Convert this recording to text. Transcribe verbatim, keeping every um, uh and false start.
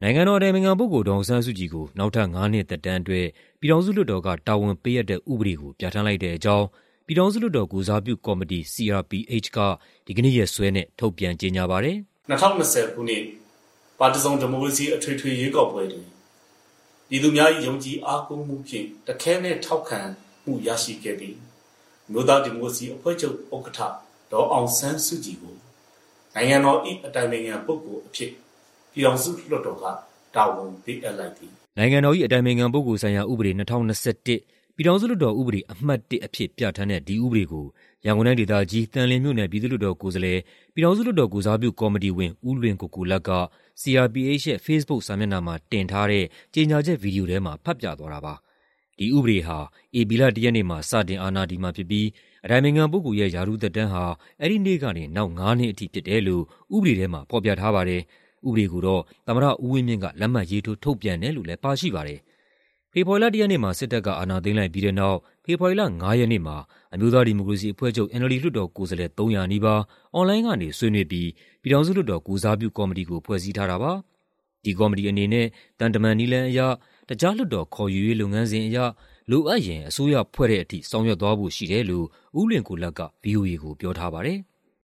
နိုင်ငံတော်အတိုင်ပင်ခံပုဂ္ဂိုလ်ဒေါ်အောင်ဆန်းစုကြည်ကိုနောက်ထပ်ငါးနှစ်သက်တမ်းအတွက်ပြည်ထောင်စုလွှတ်တော်ကတာဝန်ပေးအပ်တဲ့ဥပဒေကိုပြဋ္ဌာန်းလိုက်တဲ့အကြောင်းပြည်ထောင်စုလွှတ်တော်ကိုယ်စားပြုကော်မတီ C R P H ကဒီကနေ့ရက်စွဲနဲ့ထုတ်ပြန်ကြေညာပါတယ်။၂၀၂၀ခုနှစ်ပါတီစုံဒီမိုကရေစီအထွေထွေရွေးကောက်ပွဲတွင်ပြည်သူများ၏ယုံကြည်အားကိုးမှုဖြင့်တခဲနက်ထောက်ခံမှုရရှိခဲ့သည့်မြို့သားဒီမိုကရေစီအဖွဲ့ချုပ်ဥက္ကဋ္ဌဒေါ်အောင်ဆန်းစုကြည်ကိုနိုင်ငံတော်၏အတိုင်ပင်ခံပုဂ္ဂိုလ်အဖြစ်ပြည်ထောင်စုလွှတ်တော်ကတာဝန်ပေးအပ်လိုက်သည်နိုင်ငံတော်၏အတိုင်ပင်ခံပုဂ္ဂိုလ်ဆိုင်ရာဥပဒေ၂၀၂၁ပြည်ထောင်စုလွှတ်တော်ဥပဒေအမှတ်၁အဖြစ်ပြဋ္ဌာန်းတဲ့ဒီဥပဒေကိုရန်ကုန်တိုင်းဒေသကြီးတန်လင်းမြို့နယ်ပြည်သူ့လွှတ်တော်ကိုယ်စားလှယ်ပြည်ထောင်စုလွှတ်တော်ကိုယ်စားပြုကော်မတီဝင်ဦးလွင်ကိုကိုလတ်က C R P H ရဲ့ Facebook စာမျက်နှာမှာတင်ထားတဲ့ကြေညာချက်ဗီဒီယိုထဲမှာဖတ်ပြသွားတာပါဒီဥပဒေဟာဧပြီလ၁ရက်နေ့မှာစတင်အာဏာတည်မှာဖြစ်ပြီးအတိုင်ပင်ခံပုဂ္ဂိုလ်ရဲ့ယာရုသက်တမ်းဟာအဲ့ဒီနေ့ကနေနောက်ငါးနှစ်အထိဖြစ်တယ်လို့ဥပဒေထဲမှာဖော်ပြထားပါတယ်ဥပဒေကိုတော့သမ္မတဦးဝင်းမြင့်ကလက်မှတ်ရေးထိုးထုတ်ပြန်တယ်လို့လည်းပါရှိပါတယ်။ဖေဖော်ဝါရီလ၁ရက်နေ့မှာစစ်တပ်ကအာဏာသိမ်းလိုက်ပြီးတဲ့နောက်ဖေဖော်ဝါရီလငါးရက်နေ့မှာအမျိုးသားဒီမိုကရေစီအဖွဲ့ချုပ် N L D လွှတ်တော်ကိုယ်စားလှယ်သုံးရာနီးပါးအွန်လိုင်းကနေဆွေးနွေးပြီးပြည်ထောင်စုလွှတ်တော်ကိုစားပြုကော်မတီကိုဖွဲ့စည်းထားတာပါ။ဒီကော်မတီအနေနဲ့တန်တမန်နီလန်အရတကြားလွှတ်တော်ခေါ်ယူရေးလုပ်ငန်းစဉ်အရလိုအပ်ရင်အစိုးရဖွဲ့တဲ့အထိဆောင်ရွက်သွားဖို့ရှိတယ်လို့ဦးလင်ကိုလတ်က V O A ကိုပြောထားပါတယ်။